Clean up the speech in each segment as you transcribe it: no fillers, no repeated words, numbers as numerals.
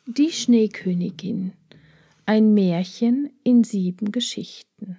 Die Schneekönigin. Ein Märchen in 7 Geschichten.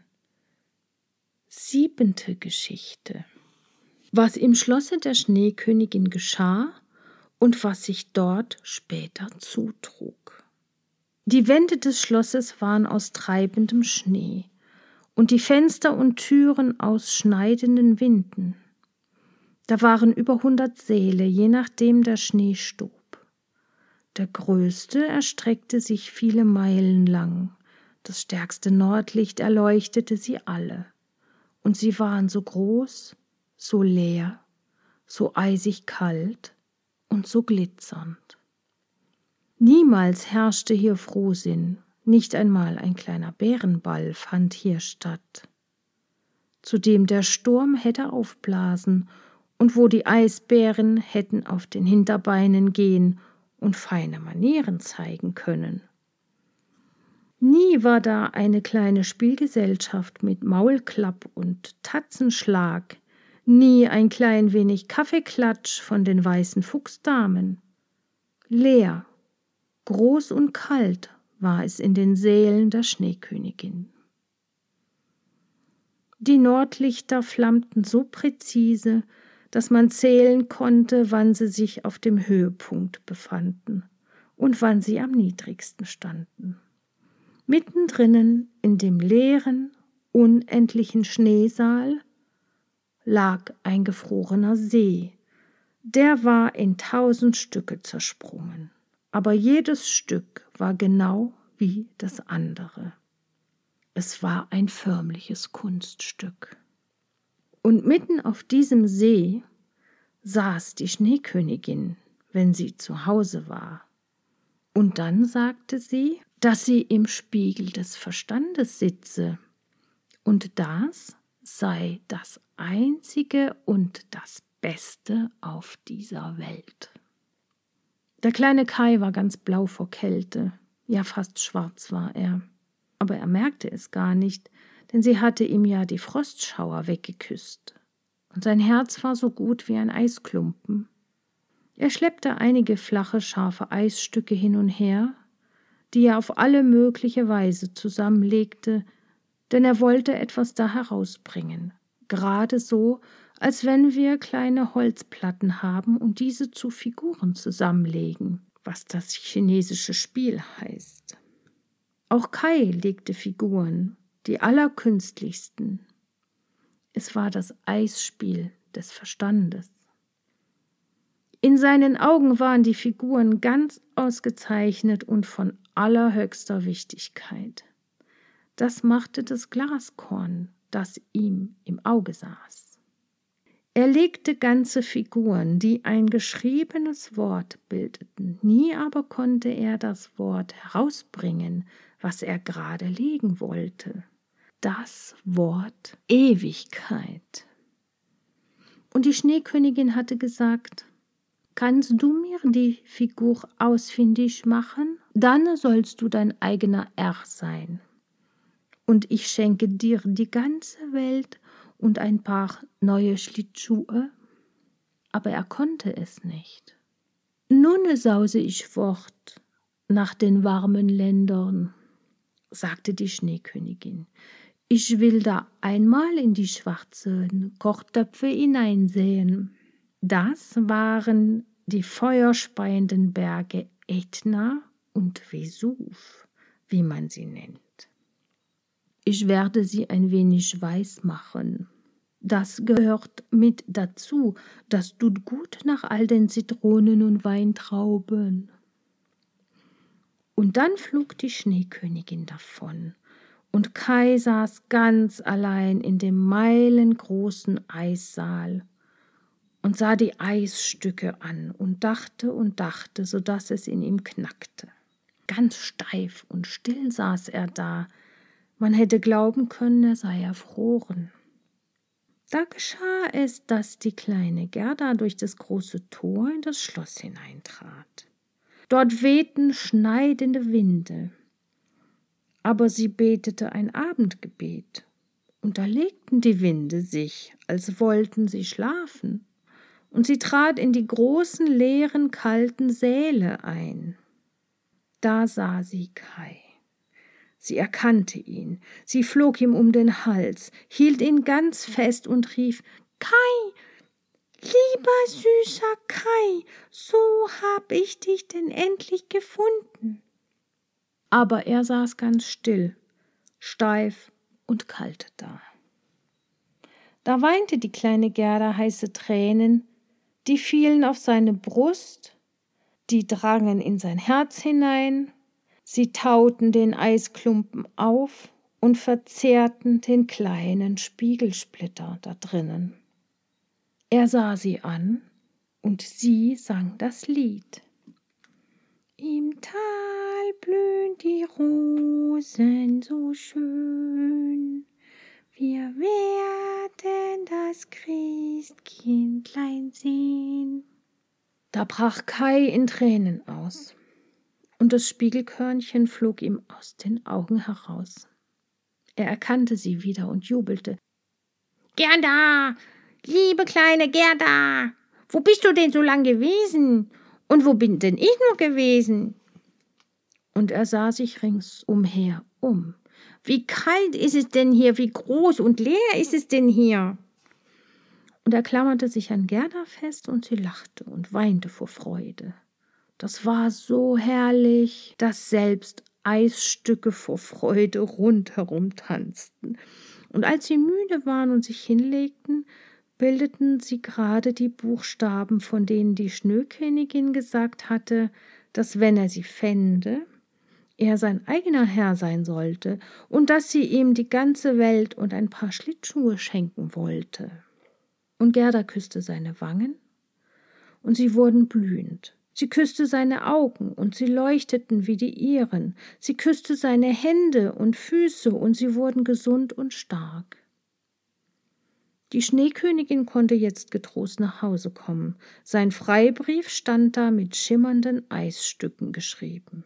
7. Geschichte. Was im Schlosse der Schneekönigin geschah und was sich dort später zutrug. Die Wände des Schlosses waren aus treibendem Schnee und die Fenster und Türen aus schneidenden Winden. Da waren über 100 Säle, je nachdem der Schnee stob. Der größte erstreckte sich viele Meilen lang. Das stärkste Nordlicht erleuchtete sie alle. Und sie waren so groß, so leer, so eisig kalt und so glitzernd. Niemals herrschte hier Frohsinn, nicht einmal ein kleiner Bärenball fand hier statt, zu dem der Sturm hätte aufblasen und wo die Eisbären hätten auf den Hinterbeinen gehen und feine Manieren zeigen können. Nie war da eine kleine Spielgesellschaft mit Maulklapp und Tatzenschlag, nie ein klein wenig Kaffeeklatsch von den weißen Fuchsdamen. Leer, groß und kalt war es in den Sälen der Schneekönigin. Die Nordlichter flammten so präzise, dass man zählen konnte, wann sie sich auf dem Höhepunkt befanden und wann sie am niedrigsten standen. Mittendrin in dem leeren, unendlichen Schneesaal lag ein gefrorener See. Der war in 1000 Stücke zersprungen, aber jedes Stück war genau wie das andere. Es war ein förmliches Kunststück. Und mitten auf diesem See saß die Schneekönigin, wenn sie zu Hause war. Und dann sagte sie, dass sie im Spiegel des Verstandes sitze, und das sei das Einzige und das Beste auf dieser Welt. Der kleine Kai war ganz blau vor Kälte, ja fast schwarz war er, aber er merkte es gar nicht, denn sie hatte ihm ja die Frostschauer weggeküsst, und sein Herz war so gut wie ein Eisklumpen. Er schleppte einige flache, scharfe Eisstücke hin und her, die er auf alle mögliche Weise zusammenlegte, denn er wollte etwas da herausbringen, gerade so, als wenn wir kleine Holzplatten haben und diese zu Figuren zusammenlegen, was das chinesische Spiel heißt. Auch Kai legte Figuren, die allerkünstlichsten. Es war das Eisspiel des Verstandes. In seinen Augen waren die Figuren ganz ausgezeichnet und von allerhöchster Wichtigkeit. Das machte das Glaskorn, das ihm im Auge saß. Er legte ganze Figuren, die ein geschriebenes Wort bildeten. Nie aber konnte er das Wort herausbringen, was er gerade legen wollte. Das Wort Ewigkeit. Und die Schneekönigin hatte gesagt: Kannst du mir die Figur ausfindig machen? Dann sollst du dein eigener Herr sein. Und ich schenke dir die ganze Welt und ein paar neue Schlittschuhe. Aber er konnte es nicht. Nun sause ich fort nach den warmen Ländern, sagte die Schneekönigin. Ich will da einmal in die schwarzen Kochtöpfe hineinsehen. Das waren die feuerspeienden Berge Ätna und Vesuv, wie man sie nennt. Ich werde sie ein wenig weiß machen. Das gehört mit dazu, das tut gut nach all den Zitronen und Weintrauben. Und dann flog die Schneekönigin davon, und Kai saß ganz allein in dem meilengroßen Eissaal und sah die Eisstücke an und dachte, so dass es in ihm knackte. Ganz steif und still saß er da. Man hätte glauben können, er sei erfroren. Da geschah es, dass die kleine Gerda durch das große Tor in das Schloss hineintrat. Dort wehten schneidende Winde, aber sie betete ein Abendgebet, und da legten die Winde sich, als wollten sie schlafen, und sie trat in die großen, leeren, kalten Säle ein. Da sah sie Kai. Sie erkannte ihn. Sie flog ihm um den Hals, hielt ihn ganz fest und rief: »Kai, lieber süßer Kai, so hab ich dich denn endlich gefunden.« Aber er saß ganz still, steif und kalt da. Da weinte die kleine Gerda heiße Tränen, die fielen auf seine Brust, die drangen in sein Herz hinein, sie tauten den Eisklumpen auf und verzehrten den kleinen Spiegelsplitter da drinnen. Er sah sie an, und sie sang das Lied. Im Tal blühen die Rosen so schön, wir werden das Christkindlein sehen. Da brach Kai in Tränen aus, und das Spiegelkörnchen flog ihm aus den Augen heraus. Er erkannte sie wieder und jubelte. »Gerda, liebe kleine Gerda, wo bist du denn so lang gewesen? Und wo bin denn ich nur gewesen?« Und er sah sich ringsumher um. »Wie kalt ist es denn hier, wie groß und leer ist es denn hier?« Und er klammerte sich an Gerda fest, und sie lachte und weinte vor Freude. Das war so herrlich, dass selbst Eisstücke vor Freude rundherum tanzten. Und als sie müde waren und sich hinlegten, bildeten sie gerade die Buchstaben, von denen die Schneekönigin gesagt hatte, dass, wenn er sie fände, er sein eigener Herr sein sollte und dass sie ihm die ganze Welt und ein paar Schlittschuhe schenken wollte. Und Gerda küsste seine Wangen, und sie wurden blühend. Sie küsste seine Augen, und sie leuchteten wie die ihren. Sie küsste seine Hände und Füße, und sie wurden gesund und stark. Die Schneekönigin konnte jetzt getrost nach Hause kommen. Sein Freibrief stand da mit schimmernden Eisstücken geschrieben.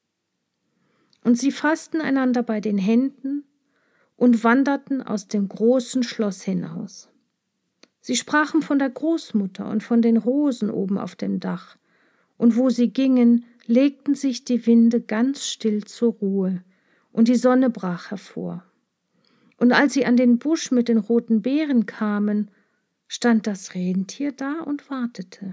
Und sie fassten einander bei den Händen und wanderten aus dem großen Schloss hinaus. Sie sprachen von der Großmutter und von den Rosen oben auf dem Dach, und wo sie gingen, legten sich die Winde ganz still zur Ruhe, und die Sonne brach hervor. Und als sie an den Busch mit den roten Beeren kamen, stand das Rentier da und wartete.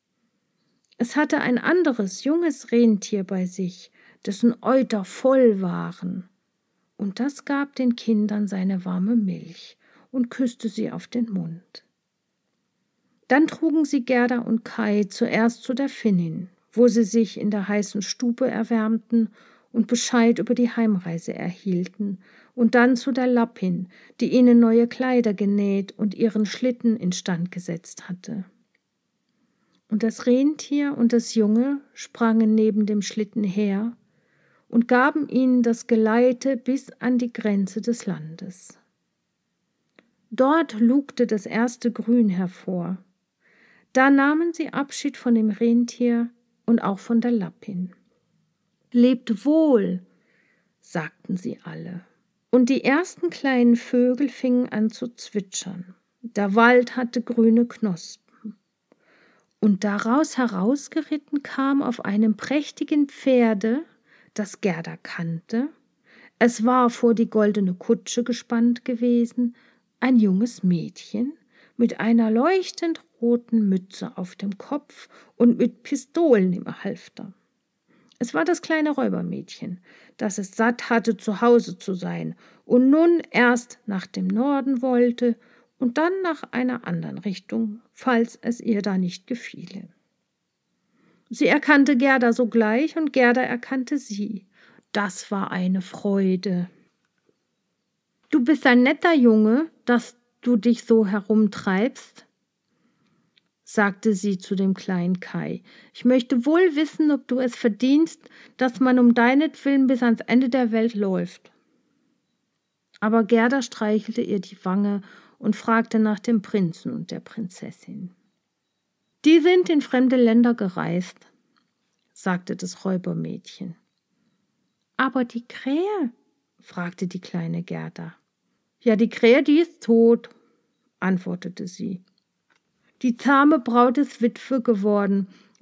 Es hatte ein anderes, junges Rentier bei sich, dessen Euter voll waren, und das gab den Kindern seine warme Milch und küsste sie auf den Mund. Dann trugen sie Gerda und Kai zuerst zu der Finnin, wo sie sich in der heißen Stube erwärmten und Bescheid über die Heimreise erhielten, und dann zu der Lappin, die ihnen neue Kleider genäht und ihren Schlitten instand gesetzt hatte. Und das Rentier und das Junge sprangen neben dem Schlitten her und gaben ihnen das Geleite bis an die Grenze des Landes. Dort lugte das erste Grün hervor. Da nahmen sie Abschied von dem Rentier und auch von der Lappin. »Lebt wohl«, sagten sie alle. Und die ersten kleinen Vögel fingen an zu zwitschern. Der Wald hatte grüne Knospen. Und daraus herausgeritten kam auf einem prächtigen Pferde, das Gerda kannte, es war vor die goldene Kutsche gespannt gewesen, ein junges Mädchen mit einer leuchtend roten Mütze auf dem Kopf und mit Pistolen im Halfter. Es war das kleine Räubermädchen, das es satt hatte, zu Hause zu sein und nun erst nach dem Norden wollte und dann nach einer anderen Richtung, falls es ihr da nicht gefiele. Sie erkannte Gerda sogleich und Gerda erkannte sie. Das war eine Freude. »Du bist ein netter Junge, dass du dich so herumtreibst«, sagte sie zu dem kleinen Kai. »Ich möchte wohl wissen, ob du es verdienst, dass man um deinetwillen bis ans Ende der Welt läuft.« Aber Gerda streichelte ihr die Wange und fragte nach dem Prinzen und der Prinzessin. »Die sind in fremde Länder gereist«, sagte das Räubermädchen. »Aber die Krähe?«, fragte die kleine Gerda. »Ja, die Krähe, die ist tot«, antwortete sie. »Die zahme Braut ist Witwe geworden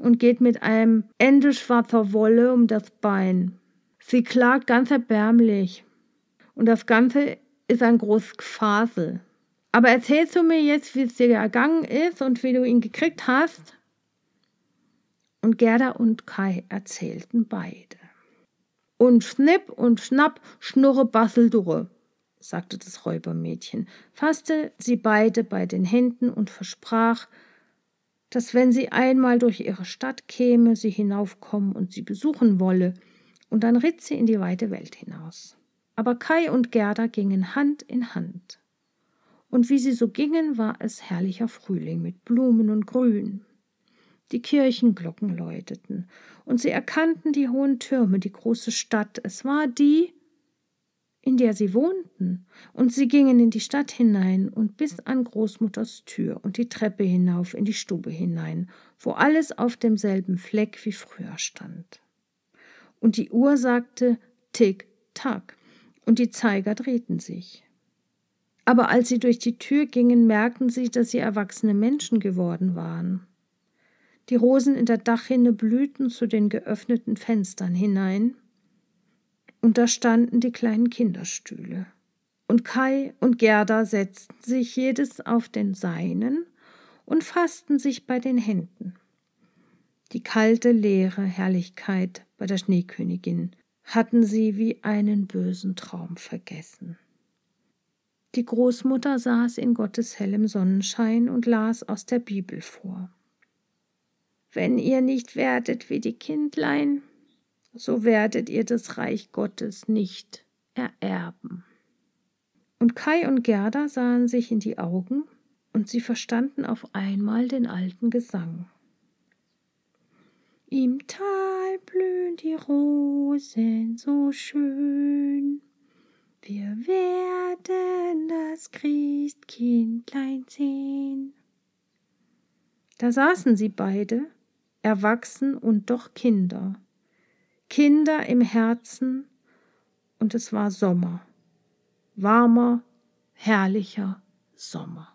und geht mit einem Ende schwarzer Wolle um das Bein. Sie klagt ganz erbärmlich und das Ganze ist ein großes Gefasel. Aber erzählst du mir jetzt, wie es dir ergangen ist und wie du ihn gekriegt hast? Und Gerda und Kai erzählten beide. Und schnipp und schnapp, schnurre Basseldurre, sagte das Räubermädchen, fasste sie beide bei den Händen und versprach, dass wenn sie einmal durch ihre Stadt käme, sie hinaufkommen und sie besuchen wolle, und dann ritt sie in die weite Welt hinaus. Aber Kai und Gerda gingen Hand in Hand. Und wie sie so gingen, war es herrlicher Frühling mit Blumen und Grün. Die Kirchenglocken läuteten, und sie erkannten die hohen Türme, die große Stadt. Es war die, in der sie wohnten, und sie gingen in die Stadt hinein und bis an Großmutters Tür und die Treppe hinauf in die Stube hinein, wo alles auf demselben Fleck wie früher stand. Und die Uhr sagte Tick, Tack, und die Zeiger drehten sich. Aber als sie durch die Tür gingen, merkten sie, dass sie erwachsene Menschen geworden waren. Die Rosen in der Dachrinne blühten zu den geöffneten Fenstern hinein, und da standen die kleinen Kinderstühle. Und Kai und Gerda setzten sich jedes auf den seinen und fassten sich bei den Händen. Die kalte, leere Herrlichkeit bei der Schneekönigin hatten sie wie einen bösen Traum vergessen. Die Großmutter saß in Gottes hellem Sonnenschein und las aus der Bibel vor. Wenn ihr nicht werdet wie die Kindlein, so werdet ihr das Reich Gottes nicht ererben. Und Kai und Gerda sahen sich in die Augen, und sie verstanden auf einmal den alten Gesang. Im Tal blühen die Rosen so schön, wir werden das Christkindlein sehen. Da saßen sie beide, erwachsen und doch Kinder, Kinder im Herzen, und es war Sommer, warmer, herrlicher Sommer.